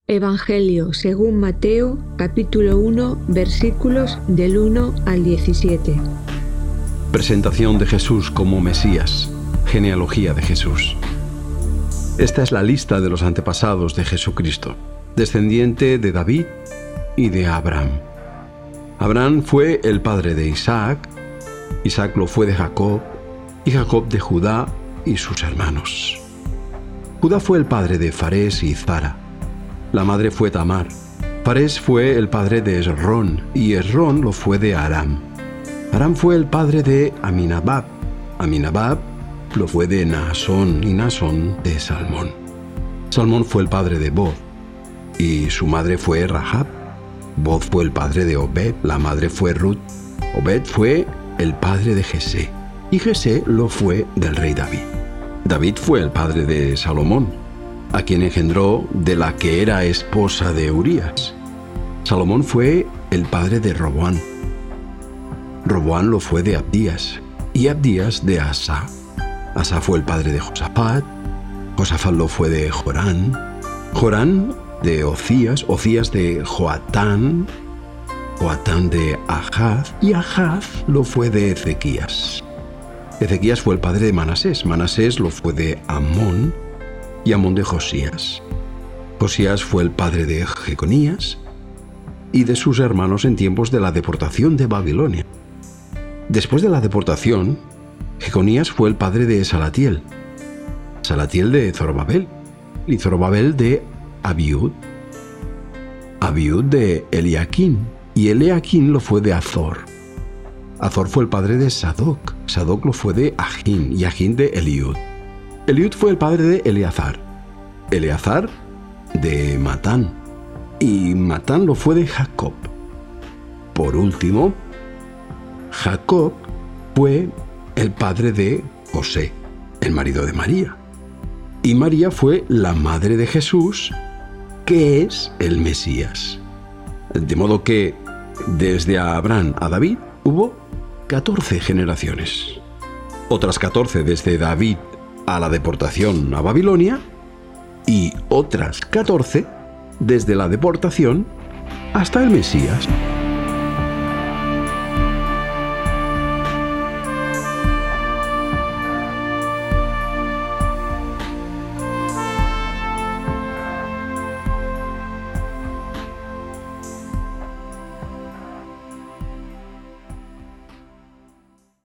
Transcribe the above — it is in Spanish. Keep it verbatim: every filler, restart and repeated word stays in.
Evangelio según Mateo, capítulo uno, versículos del uno al diecisiete. Presentación de Jesús como Mesías. Genealogía de Jesús. Esta es la lista de los antepasados de Jesucristo, descendiente de David y de Abraham. Abraham fue el padre de Isaac, Isaac lo fue de Jacob, y Jacob de Judá y sus hermanos. Judá fue el padre de Farés y Zara. La madre fue Tamar. Farés fue el padre de Esrón, y Esrón lo fue de Aram. Aram fue el padre de Aminadab. Aminadab lo fue de Naasón, y Naasón de Salmón. Salmón fue el padre de Boz, y su madre fue Rahab. Boz fue el padre de Obed, la madre fue Ruth. Obed fue el padre de Jesé, y Jesé lo fue del rey David. David fue el padre de Salomón, a quien engendró de la que era esposa de Urías. Salomón fue el padre de Roboam. Roboam lo fue de Abdías, y Abdías de Asa. Asa fue el padre de Josafat. Josafat lo fue de Jorán. Jorán de Ocías, Ocías de Joatán. Joatán de Ahaz, y Ahaz lo fue de Ezequías. Ezequías fue el padre de Manasés. Manasés lo fue de Amón, y Amón de Josías. Josías fue el padre de Jeconías y de sus hermanos en tiempos de la deportación de Babilonia. Después de la deportación, Jeconías fue el padre de Salatiel, Salatiel de Zorobabel, y Zorobabel de Abiud, Abiud de Eliaquín, y Eliaquín lo fue de Azor. Azor fue el padre de Sadoc, Sadoc lo fue de Ajín, y Ajín de Eliud. Eliud fue el padre de Eleazar, Eleazar de Matán, y Matán lo fue de Jacob. Por último, Jacob fue el padre de José, el marido de María, y María fue la madre de Jesús, que es el Mesías. De modo que desde Abraham a David hubo catorce generaciones, otras catorce desde David a la deportación a Babilonia, y otras catorce desde la deportación hasta el Mesías.